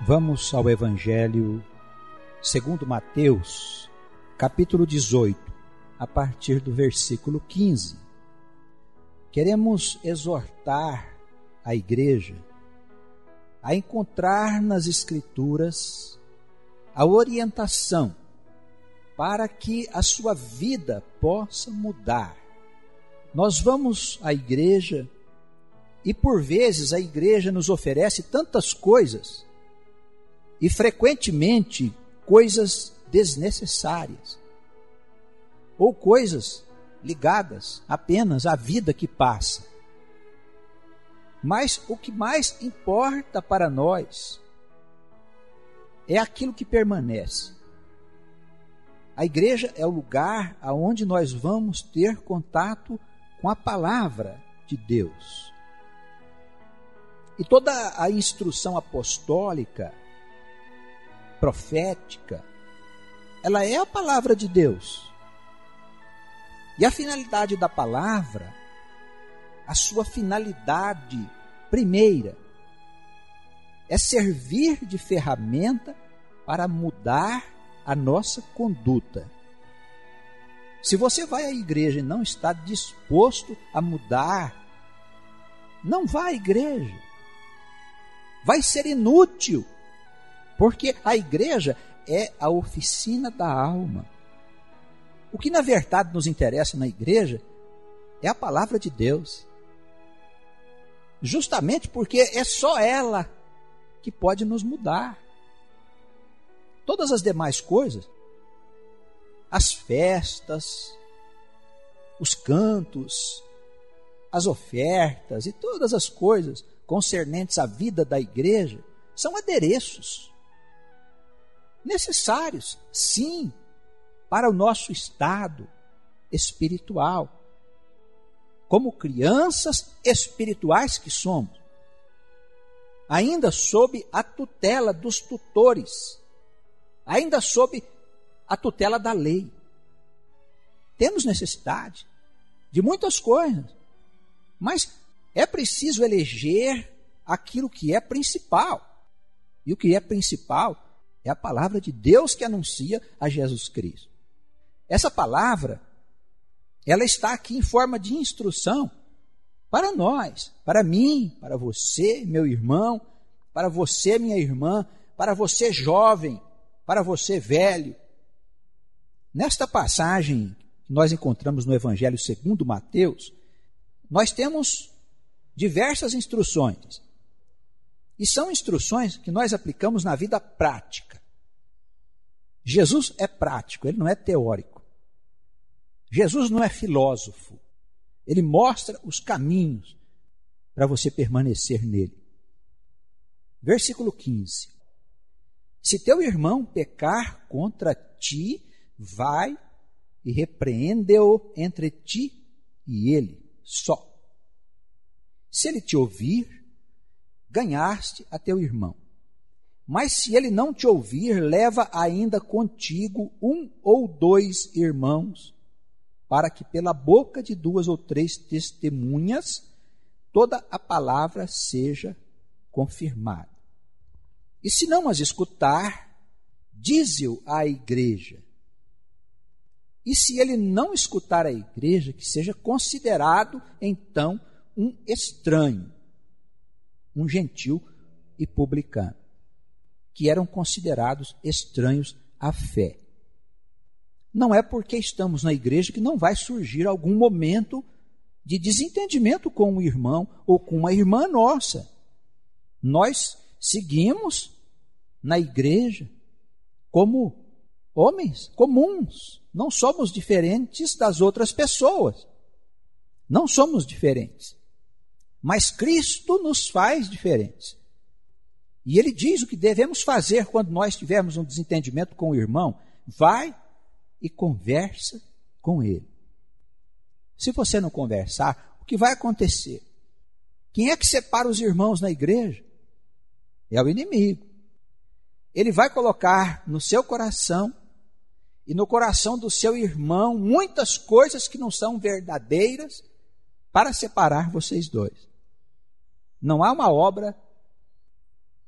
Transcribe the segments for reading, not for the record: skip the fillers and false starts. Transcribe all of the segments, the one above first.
Vamos ao Evangelho segundo Mateus, capítulo 18, a partir do versículo 15. Queremos exortar a igreja a encontrar nas Escrituras a orientação para que a sua vida possa mudar. Nós vamos à igreja e por vezes a igreja nos oferece tantas coisas e frequentemente coisas desnecessárias ou coisas ligadas apenas à vida que passa. Mas o que mais importa para nós é aquilo que permanece. A igreja é o lugar aonde nós vamos ter contato com a palavra de Deus. E toda a instrução apostólica, profética, ela é a palavra de Deus. E a finalidade da palavra, a sua finalidade primeira, é servir de ferramenta para mudar a nossa conduta. Se você vai à igreja e não está disposto a mudar, não vá à igreja. Vai ser inútil, porque a igreja é a oficina da alma. O que na verdade nos interessa na igreja é a palavra de Deus. Justamente porque é só ela que pode nos mudar. Todas as demais coisas, as festas, os cantos, as ofertas e todas as coisas concernentes à vida da igreja são adereços necessários, sim, para o nosso estado espiritual, como crianças espirituais que somos, ainda sob a tutela dos tutores, ainda sob a tutela da lei. Temos necessidade de muitas coisas, mas é preciso eleger aquilo que é principal. E o que é principal é a palavra de Deus que anuncia a Jesus Cristo. Essa palavra, ela está aqui em forma de instrução para nós, para mim, para você, meu irmão, para você, minha irmã, para você jovem, para você velho. Nesta passagem que nós encontramos no Evangelho segundo Mateus, nós temos diversas instruções. E são instruções que nós aplicamos na vida prática. Jesus é prático, ele não é teórico. Jesus não é filósofo. Ele mostra os caminhos para você permanecer nele. Versículo 15. Se teu irmão pecar contra ti, vai e repreende-o entre ti e ele só. Se ele te ouvir, ganhaste a teu irmão. Mas se ele não te ouvir, leva ainda contigo 1 ou 2 irmãos, para que pela boca de 2 ou 3 testemunhas toda a palavra seja confirmada. E se não as escutar, dize-o à igreja. E se ele não escutar a igreja, que seja considerado então um estranho, um gentil e publicano, que eram considerados estranhos à fé. Não é porque estamos na igreja que não vai surgir algum momento de desentendimento com um irmão ou com uma irmã nossa. Nós seguimos na igreja como homens comuns, não somos diferentes das outras pessoas. Não somos diferentes. Mas Cristo nos faz diferentes. E ele diz o que devemos fazer quando nós tivermos um desentendimento com o irmão. Vai e conversa com ele. Se você não conversar, o que vai acontecer? Quem é que separa os irmãos na igreja? É o inimigo. Ele vai colocar no seu coração e no coração do seu irmão muitas coisas que não são verdadeiras para separar vocês dois. Não há uma obra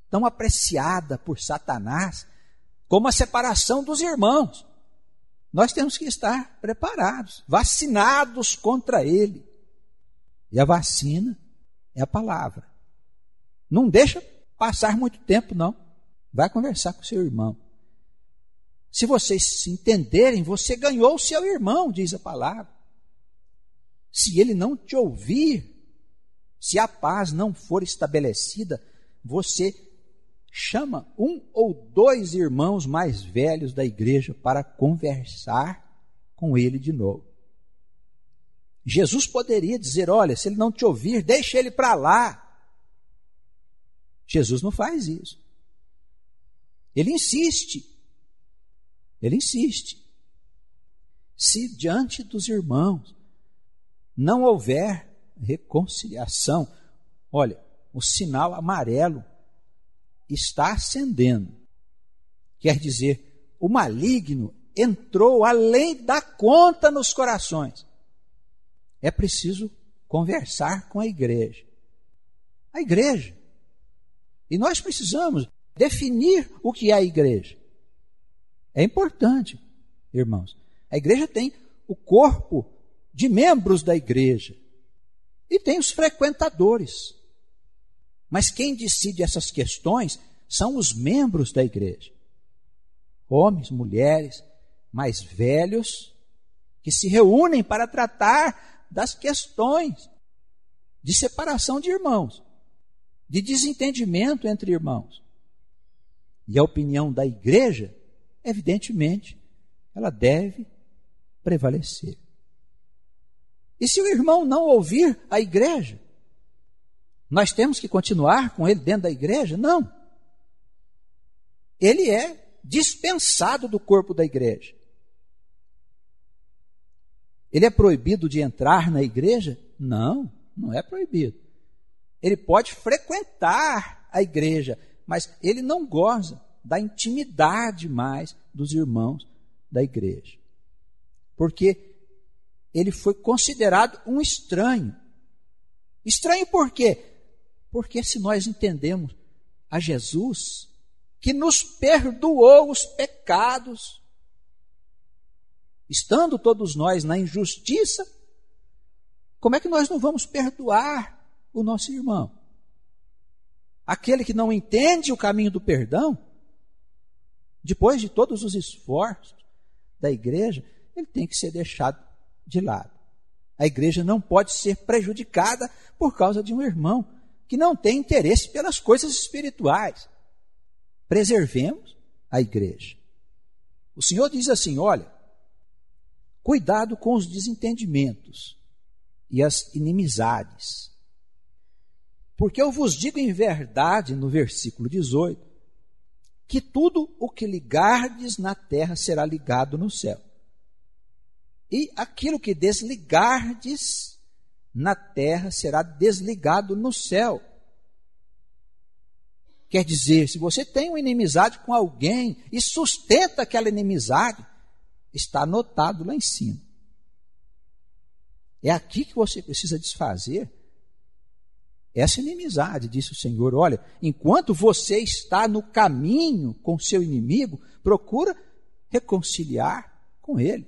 tão apreciada por Satanás como a separação dos irmãos. Nós temos que estar preparados, vacinados contra ele. E a vacina é a palavra. Não deixa passar muito tempo, não. Vai conversar com seu irmão. Se vocês se entenderem, você ganhou o seu irmão, diz a palavra. Se ele não te ouvir, se a paz não for estabelecida, você chama 1 ou 2 irmãos mais velhos da igreja para conversar com ele de novo. Jesus poderia dizer, olha, se ele não te ouvir, deixa ele para lá. Jesus não faz isso. Ele insiste. Ele insiste. Se diante dos irmãos não houver reconciliação, olha, o sinal amarelo está acendendo. Quer dizer, o maligno entrou além da conta nos corações. É preciso conversar com a igreja. A igreja. E nós precisamos definir o que é a igreja. É importante, irmãos. A igreja tem o corpo de membros da igreja. E tem os frequentadores. Mas quem decide essas questões são os membros da igreja. Homens, mulheres, mais velhos, que se reúnem para tratar das questões de separação de irmãos, de desentendimento entre irmãos. E a opinião da igreja, evidentemente, ela deve prevalecer. E se o irmão não ouvir a igreja, nós temos que continuar com ele dentro da igreja? Não. Ele é dispensado do corpo da igreja. Ele é proibido de entrar na igreja? Não, não é proibido. Ele pode frequentar a igreja, mas ele não goza da intimidade mais dos irmãos da igreja. Porque ele foi considerado um estranho. Estranho por quê? Porque se nós entendemos a Jesus, que nos perdoou os pecados, estando todos nós na injustiça, como é que nós não vamos perdoar o nosso irmão? Aquele que não entende o caminho do perdão, depois de todos os esforços da igreja, ele tem que ser deixado de lado. A igreja não pode ser prejudicada por causa de um irmão que não tem interesse pelas coisas espirituais. Preservemos a igreja. O Senhor diz assim, olha, cuidado com os desentendimentos e as inimizades. Porque eu vos digo em verdade, no versículo 18, que tudo o que ligardes na terra será ligado no céu. E aquilo que desligardes na terra será desligado no céu. Quer dizer, se você tem uma inimizade com alguém e sustenta aquela inimizade, está anotado lá em cima. É aqui que você precisa desfazer essa inimizade, disse o Senhor. Olha, enquanto você está no caminho com seu inimigo, procura reconciliar com ele.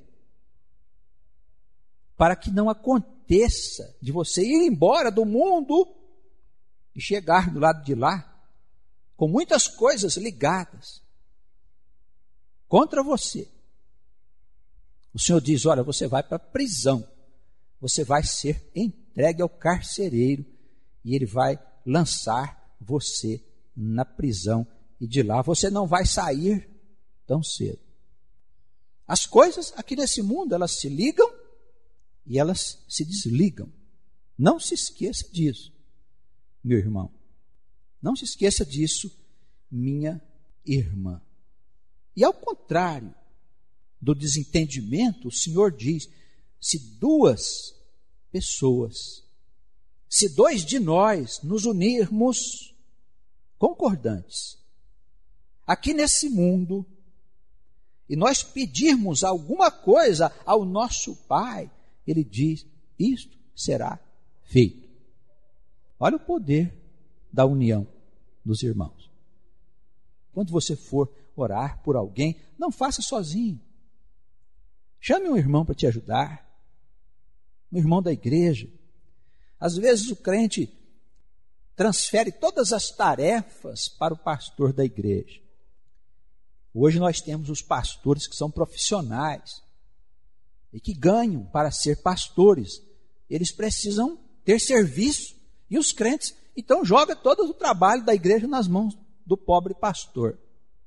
Para que não aconteça de você ir embora do mundo e chegar do lado de lá com muitas coisas ligadas contra você. O Senhor diz, olha, você vai para a prisão, você vai ser entregue ao carcereiro e ele vai lançar você na prisão e de lá você não vai sair tão cedo. As coisas aqui nesse mundo, elas se ligam e elas se desligam. Não se esqueça disso, meu irmão. Não se esqueça disso, minha irmã. E ao contrário do desentendimento, o Senhor diz, se 2 pessoas, se 2 de nós nos unirmos concordantes, aqui nesse mundo, e nós pedirmos alguma coisa ao nosso Pai, Ele diz, isto será feito. Olha o poder da união dos irmãos. quando você for orar por alguém, não faça sozinho. Chame um irmão para te ajudar, um irmão da igreja. Às vezes o crente transfere todas as tarefas para o pastor da igreja. Hoje nós temos os pastores que são profissionais e que ganham para ser pastores. Eles precisam ter serviço. E os crentes, então, jogam todo o trabalho da igreja nas mãos do pobre pastor.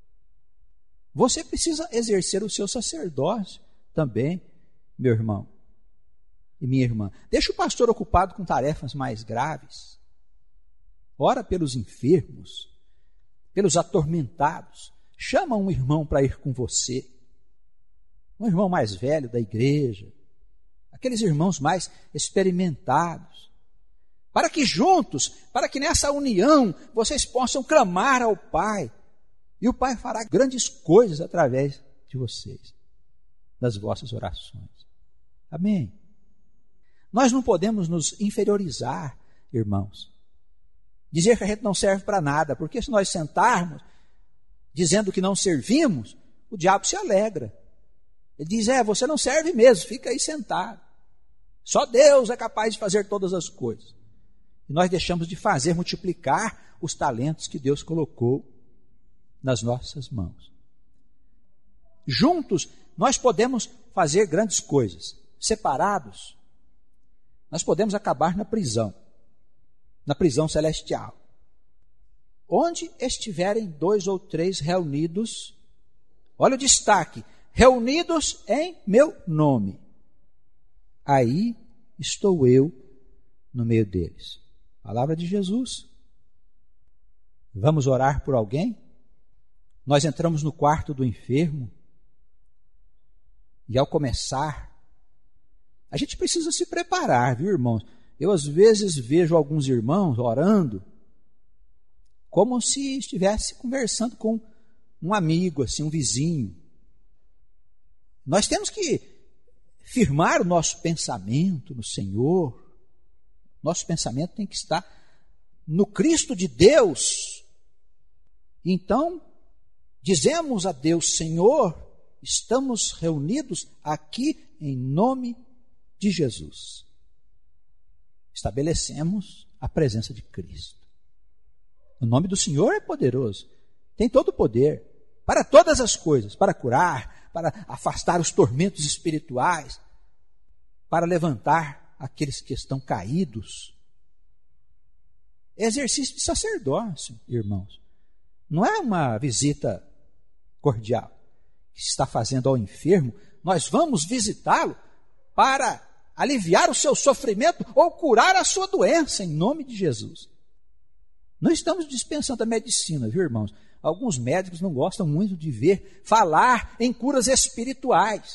Você precisa exercer o seu sacerdócio também, meu irmão e minha irmã. Deixa o pastor ocupado com tarefas mais graves. Ora pelos enfermos, pelos atormentados. Chama um irmão para ir com você. Um irmão mais velho da igreja. Aqueles irmãos mais experimentados. Para que juntos, para que nessa união, vocês possam clamar ao Pai. E o Pai fará grandes coisas através de vocês, das vossas orações. Amém? Nós não podemos nos inferiorizar, irmãos. Dizer que a gente não serve para nada, porque se nós sentarmos dizendo que não servimos, o diabo se alegra. Ele diz, você não serve mesmo, fica aí sentado. Só Deus é capaz de fazer todas as coisas. E nós deixamos de fazer multiplicar os talentos que Deus colocou nas nossas mãos. Juntos, nós podemos fazer grandes coisas. Separados, nós podemos acabar na prisão celestial. Onde estiverem 2 ou 3 reunidos, olha o destaque, reunidos em meu nome, aí estou eu no meio deles. Palavra de Jesus. Vamos orar por alguém? Nós entramos no quarto do enfermo e ao começar, a gente precisa se preparar, viu, irmãos? Eu às vezes vejo alguns irmãos orando como se estivesse conversando com um amigo, assim, um vizinho. Nós temos que firmar o nosso pensamento no Senhor. Nosso pensamento tem que estar no Cristo de Deus. Então, dizemos a Deus, Senhor, estamos reunidos aqui em nome de Jesus. Estabelecemos a presença de Cristo. O nome do Senhor é poderoso. Tem todo o poder para todas as coisas, para curar, para afastar os tormentos espirituais, para levantar aqueles que estão caídos. É exercício de sacerdócio, irmãos. Não é uma visita cordial que se está fazendo ao enfermo. Nós vamos visitá-lo para aliviar o seu sofrimento ou curar a sua doença, em nome de Jesus. Não estamos dispensando a medicina, viu, irmãos? Alguns médicos não gostam muito de falar em curas espirituais.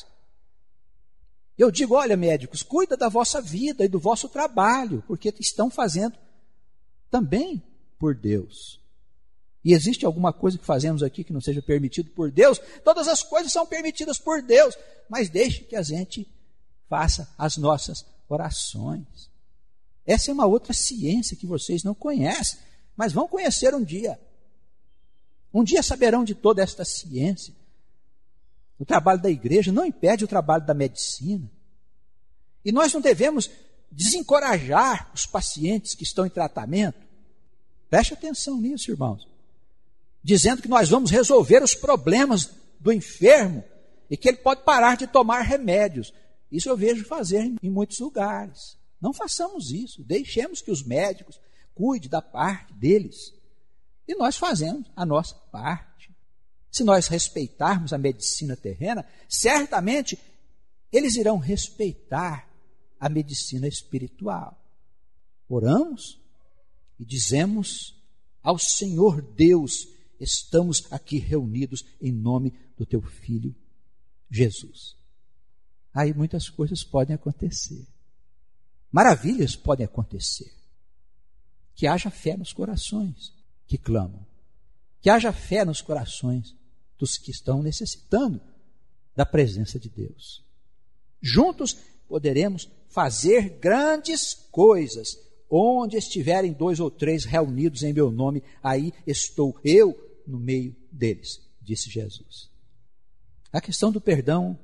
Eu digo, olha, médicos, cuida da vossa vida e do vosso trabalho, porque estão fazendo também por Deus. E existe alguma coisa que fazemos aqui que não seja permitido por Deus? Todas as coisas são permitidas por Deus, mas deixe que a gente faça as nossas orações. Essa é uma outra ciência que vocês não conhecem, mas vão conhecer um dia. Um dia saberão de toda esta ciência. O trabalho da igreja não impede o trabalho da medicina. E nós não devemos desencorajar os pacientes que estão em tratamento. Preste atenção nisso, irmãos. Dizendo que nós vamos resolver os problemas do enfermo e que ele pode parar de tomar remédios. Isso eu vejo fazer em muitos lugares. Não façamos isso. Deixemos que os médicos cuidem da parte deles. E nós fazemos a nossa parte. Se nós respeitarmos a medicina terrena, certamente eles irão respeitar a medicina espiritual. Oramos e dizemos ao Senhor Deus, estamos aqui reunidos em nome do teu Filho Jesus. Aí muitas coisas podem acontecer. Maravilhas podem acontecer. Que haja fé nos corações que clamam. Que haja fé nos corações dos que estão necessitando da presença de Deus. Juntos poderemos fazer grandes coisas. Onde estiverem 2 ou 3 reunidos em meu nome, aí estou eu no meio deles, disse Jesus. A questão do perdão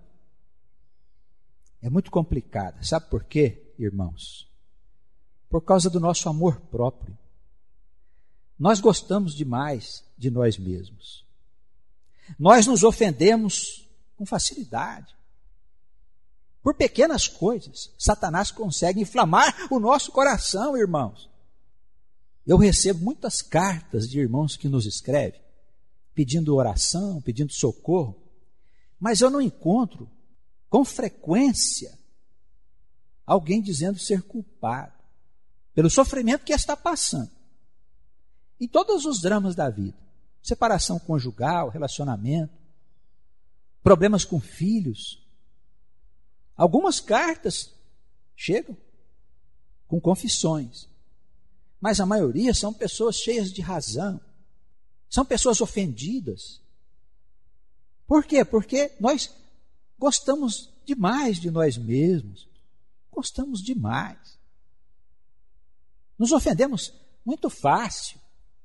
é muito complicada. Sabe por quê, irmãos? Por causa do nosso amor próprio. Nós gostamos demais de nós mesmos. Nós nos ofendemos com facilidade. Por pequenas coisas, Satanás consegue inflamar o nosso coração, irmãos. Eu recebo muitas cartas de irmãos que nos escrevem, pedindo oração, pedindo socorro, mas eu não encontro, com frequência, alguém dizendo ser culpado pelo sofrimento que está passando. Em todos os dramas da vida, separação conjugal, relacionamento, problemas com filhos. Algumas cartas chegam com confissões, mas a maioria são pessoas cheias de razão, são pessoas ofendidas. Por quê? Porque nós gostamos demais de nós mesmos, gostamos demais. Nos ofendemos muito fácil.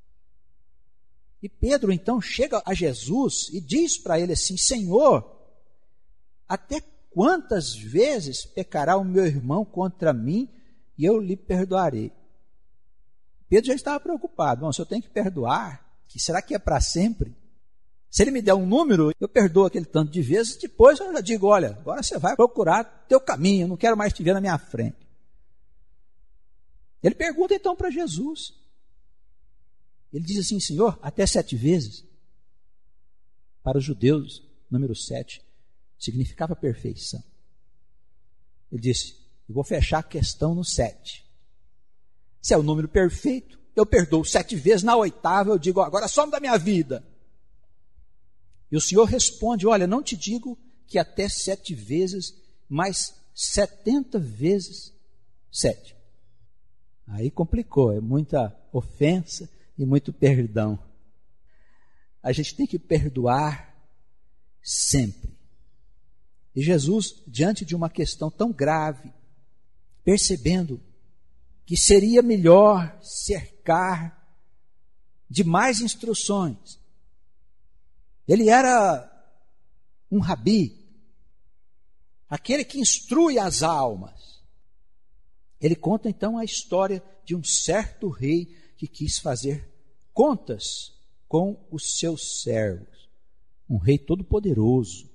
E Pedro então chega a Jesus e diz para ele assim: Senhor, até quantas vezes pecará o meu irmão contra mim e eu lhe perdoarei? Pedro já estava preocupado. Bom, se eu tenho que perdoar, será que é para sempre? Se ele me der um número, eu perdoo aquele tanto de vezes, depois eu já digo, olha, agora você vai procurar teu caminho, eu não quero mais te ver na minha frente. Ele pergunta então para Jesus. Ele diz assim: Senhor, até 7 vezes. Para os judeus, número 7 significava perfeição. Ele disse: eu vou fechar a questão no 7. Se é o número perfeito, eu perdoo 7 vezes, na 8ª eu digo, agora some da minha vida. E o Senhor responde: olha, não te digo que até 7 vezes, mas 70 vezes 7. Aí complicou, é muita ofensa e muito perdão. A gente tem que perdoar sempre. E Jesus, diante de uma questão tão grave, percebendo que seria melhor cercar de mais instruções. Ele era um rabi, aquele que instrui as almas. Ele conta então a história de um certo rei que quis fazer contas com os seus servos. Um rei todo-poderoso.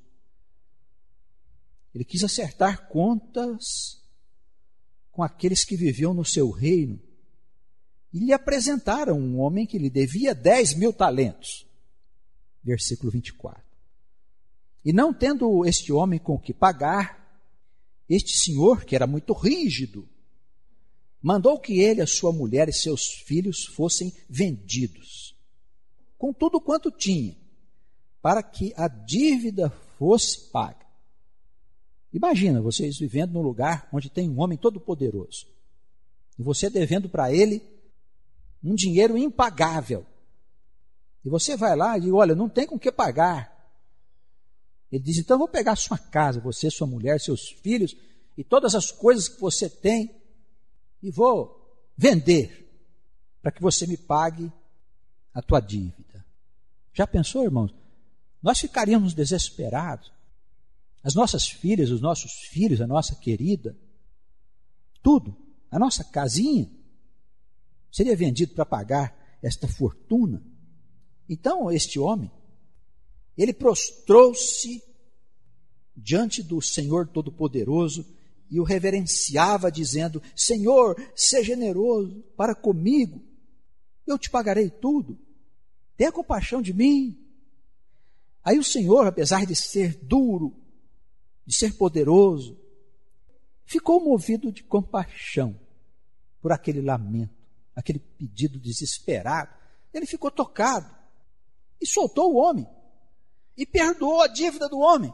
Ele quis acertar contas com aqueles que viviam no seu reino. E lhe apresentaram um homem que lhe devia 10.000 talentos. Versículo 24. E não tendo este homem com que pagar, este senhor, que era muito rígido, mandou que ele, a sua mulher e seus filhos fossem vendidos, com tudo quanto tinha, para que a dívida fosse paga. Imagina vocês vivendo num lugar onde tem um homem todo poderoso, e você devendo para ele um dinheiro impagável. E você vai lá e diz: olha, não tem com que pagar. Ele diz: então eu vou pegar sua casa, você, sua mulher, seus filhos e todas as coisas que você tem e vou vender para que você me pague a tua dívida. Já pensou, irmãos? Nós ficaríamos desesperados. As nossas filhas, os nossos filhos, a nossa querida, tudo, a nossa casinha, seria vendido para pagar esta fortuna. Então, este homem, ele prostrou-se diante do Senhor Todo-Poderoso e o reverenciava, dizendo: Senhor, seja generoso para comigo, eu te pagarei tudo, tenha compaixão de mim. Aí o Senhor, apesar de ser duro, de ser poderoso, ficou movido de compaixão por aquele lamento, aquele pedido desesperado. Ele ficou tocado e soltou o homem e perdoou a dívida do homem.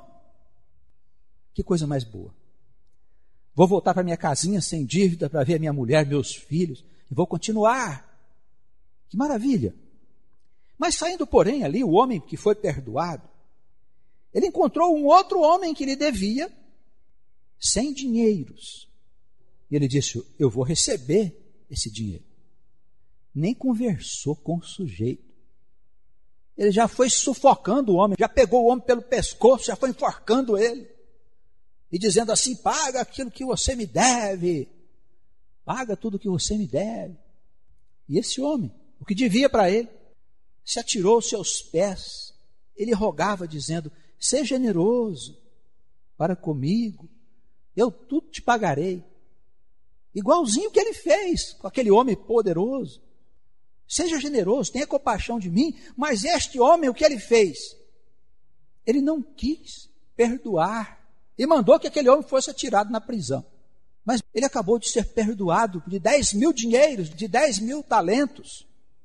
Que coisa mais boa. Vou voltar para minha casinha sem dívida para ver a minha mulher, meus filhos, e vou continuar. Que maravilha. Mas saindo, porém, ali, o homem que foi perdoado, ele encontrou um outro homem que lhe devia 100 dinheiros. E ele disse: eu vou receber esse dinheiro. Nem conversou com o sujeito. Ele já foi sufocando o homem, já pegou o homem pelo pescoço, já foi enforcando ele. E dizendo assim, paga aquilo que você me deve. Paga tudo que você me deve. E esse homem, o que devia para ele, se atirou aos seus pés. Ele rogava dizendo, seja generoso para comigo, eu tudo te pagarei. Igualzinho que ele fez com aquele homem poderoso. Seja generoso, tenha compaixão de mim. Mas este homem, o que ele fez? Ele não quis perdoar e mandou que aquele homem fosse atirado na prisão. Mas ele acabou de ser perdoado de 10 mil dinheiros, de 10 mil talentos.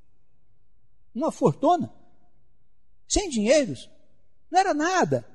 Uma fortuna. Sem dinheiros, não era nada.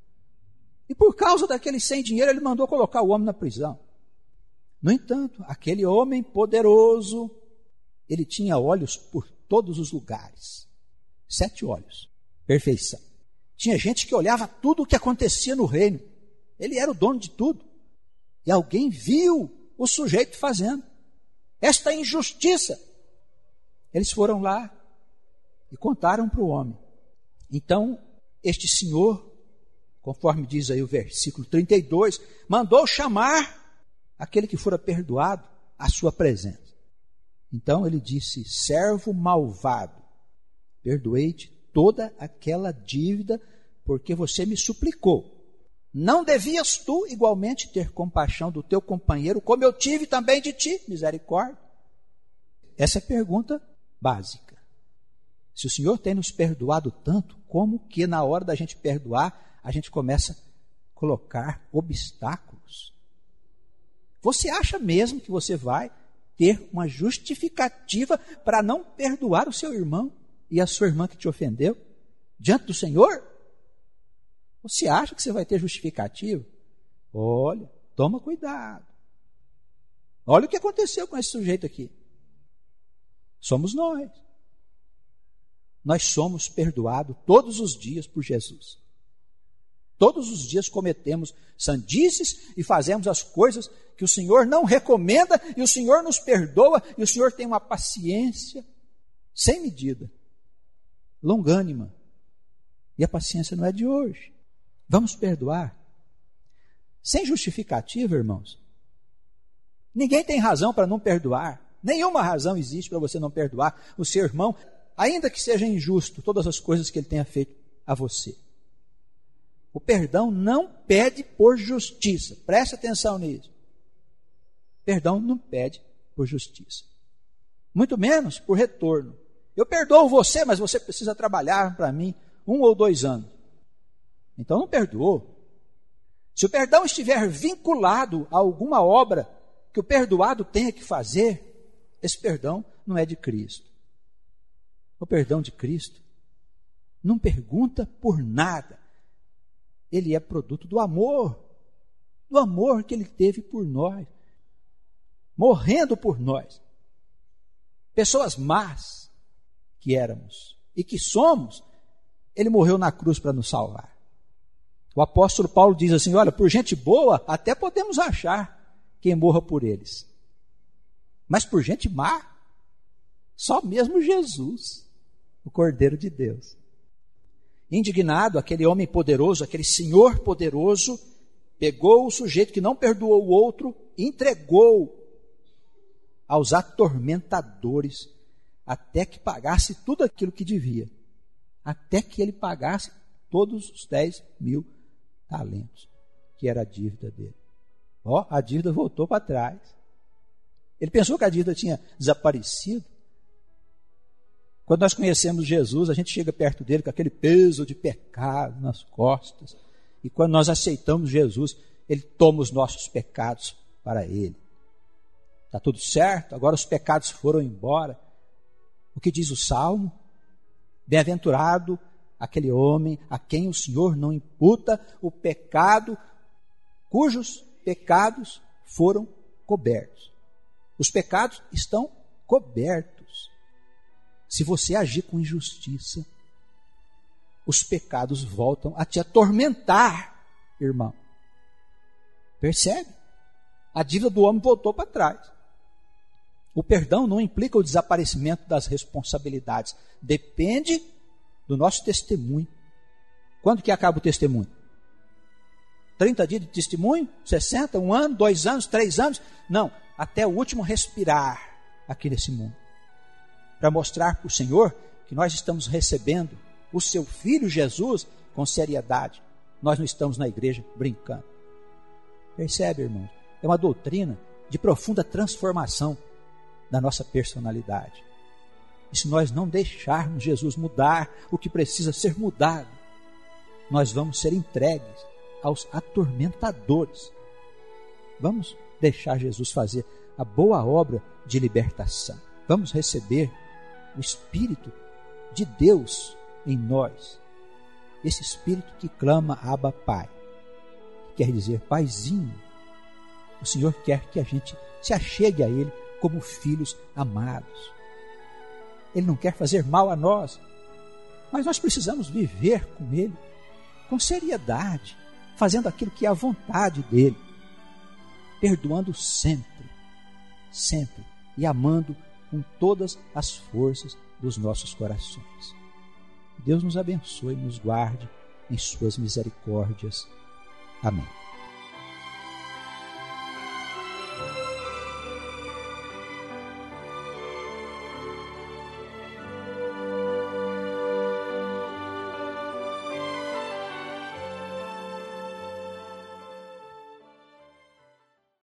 E por causa daquele sem dinheiro, ele mandou colocar o homem na prisão. No entanto, aquele homem poderoso, ele tinha olhos por todos os lugares. 7 olhos. Perfeição. Tinha gente que olhava tudo o que acontecia no reino. Ele era o dono de tudo. E alguém viu o sujeito fazendo esta injustiça. Eles foram lá e contaram para o homem. Então, este senhor, conforme diz aí o versículo 32, mandou chamar aquele que fora perdoado à sua presença. Então ele disse, servo malvado, perdoei-te toda aquela dívida porque você me suplicou. Não devias tu igualmente ter compaixão do teu companheiro, como eu tive também de ti, misericórdia? Essa é a pergunta básica. Se o Senhor tem nos perdoado tanto, como que na hora da gente perdoar, a gente começa a colocar obstáculos? Você acha mesmo que você vai ter uma justificativa para não perdoar o seu irmão e a sua irmã que te ofendeu diante do Senhor? Você acha que você vai ter justificativa? Olha, toma cuidado. Olha o que aconteceu com esse sujeito aqui. Somos nós. Nós somos perdoados todos os dias por Jesus. Todos os dias cometemos sandices e fazemos as coisas que o Senhor não recomenda e o Senhor nos perdoa e o Senhor tem uma paciência sem medida, longânima. E a paciência não é de hoje. Vamos perdoar. Sem justificativa, irmãos. Ninguém tem razão para não perdoar. Nenhuma razão existe para você não perdoar o seu irmão, ainda que seja injusto todas as coisas que ele tenha feito a você. O perdão não pede por justiça. Preste atenção nisso. Perdão não pede por justiça. Muito menos por retorno. Eu perdoo você, mas você precisa trabalhar para mim 1 ou 2 anos. Então não perdoou. Se o perdão estiver vinculado a alguma obra que o perdoado tenha que fazer, esse perdão não é de Cristo. O perdão de Cristo não pergunta por nada. Ele é produto do amor que ele teve por nós, morrendo por nós. Pessoas más que éramos e que somos, ele morreu na cruz para nos salvar. O apóstolo Paulo diz assim, olha, por gente boa até podemos achar quem morra por eles. Mas por gente má, só mesmo Jesus, o Cordeiro de Deus. Indignado, aquele homem poderoso, aquele senhor poderoso, pegou o sujeito que não perdoou o outro, entregou aos atormentadores, até que pagasse tudo aquilo que devia. Até que ele pagasse todos os 10 mil talentos, que era a dívida dele. A dívida voltou para trás. Ele pensou que a dívida tinha desaparecido. Quando nós conhecemos Jesus, a gente chega perto dele com aquele peso de pecado nas costas. E quando nós aceitamos Jesus, ele toma os nossos pecados para ele. Está tudo certo, agora os pecados foram embora. O que diz o Salmo? Bem-aventurado aquele homem a quem o Senhor não imputa o pecado, cujos pecados foram cobertos. Os pecados estão cobertos. Se você agir com injustiça, os pecados voltam a te atormentar, irmão. Percebe? A dívida do homem voltou para trás. O perdão não implica o desaparecimento das responsabilidades. Depende do nosso testemunho. Quando que acaba o testemunho? 30 dias de testemunho? 60? 1 ano? 2 anos? 3 anos? Não, até o último respirar aqui nesse mundo. Para mostrar para o Senhor que nós estamos recebendo o seu Filho Jesus com seriedade. Nós não estamos na igreja brincando. Percebe, irmão? É uma doutrina de profunda transformação da nossa personalidade. E se nós não deixarmos Jesus mudar o que precisa ser mudado, nós vamos ser entregues aos atormentadores. Vamos deixar Jesus fazer a boa obra de libertação. Vamos receber o Espírito de Deus em nós. Esse Espírito que clama Abba Pai, que quer dizer Paizinho. O Senhor quer que a gente se achegue a Ele como filhos amados. Ele não quer fazer mal a nós, mas nós precisamos viver com Ele com seriedade, fazendo aquilo que é a vontade dEle, perdoando sempre, sempre, e amando com todas as forças dos nossos corações. Deus nos abençoe e nos guarde em suas misericórdias. Amém.